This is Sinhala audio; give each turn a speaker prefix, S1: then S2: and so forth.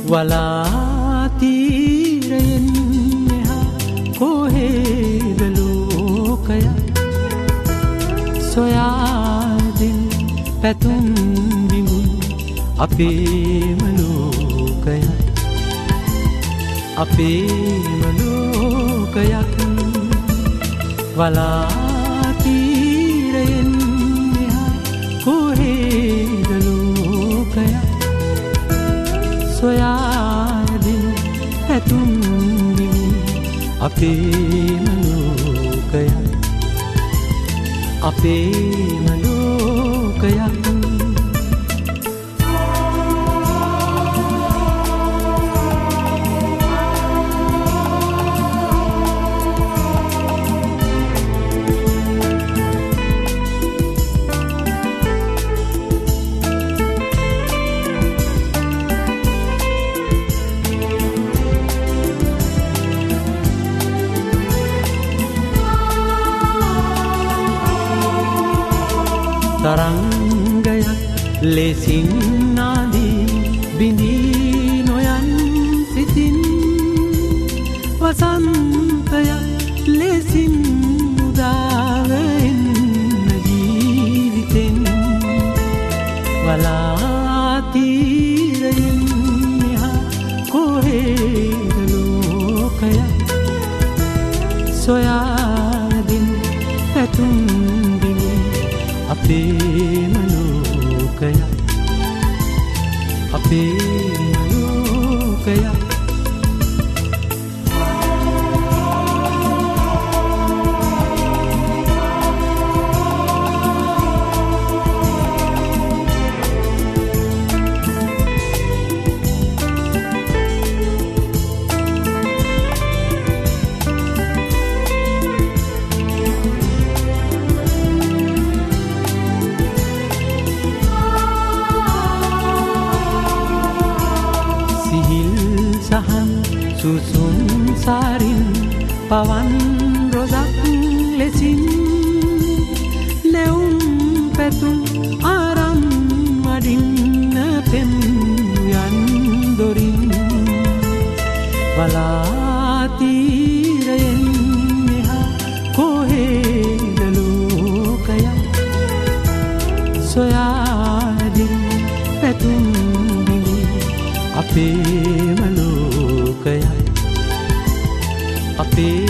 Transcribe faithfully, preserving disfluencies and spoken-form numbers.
S1: වලාතීරයෙන් මෙහා කොහෙද ලෝකය සොයාදින් පැතුම් බිඳුන් අපේම ලෝකය අපේම ලෝකයක් වලාතීරයෙන් මෙහා කොහෙද ලෝකය සොයාදින් පැතුම් බිඳුන් අපේම ලෝකය අපේම ලෝකයක් තරංගයක් ලෙසින් නාදී බිඳී නොයන් සිතින් වසන්තයක් ලෙසින් උදාවෙන්න ජීවිතෙන් වලාතීරයෙන් මෙහා කොහෙද ලෝකය සොයාදින් පැතුම් අපේම ලෝකය අපේම ලෝකය සහන් සුසුම් සාරින් පවන් රොදක් ලෙසින් නැවුම් පැතුම් ආරම් වඩින්න පෙම් යන් දොරින් වලාතීරයෙන් මෙහා කොහෙද ලෝකය සොයාදින් පැතුම් අපේම ලෝකය අපේ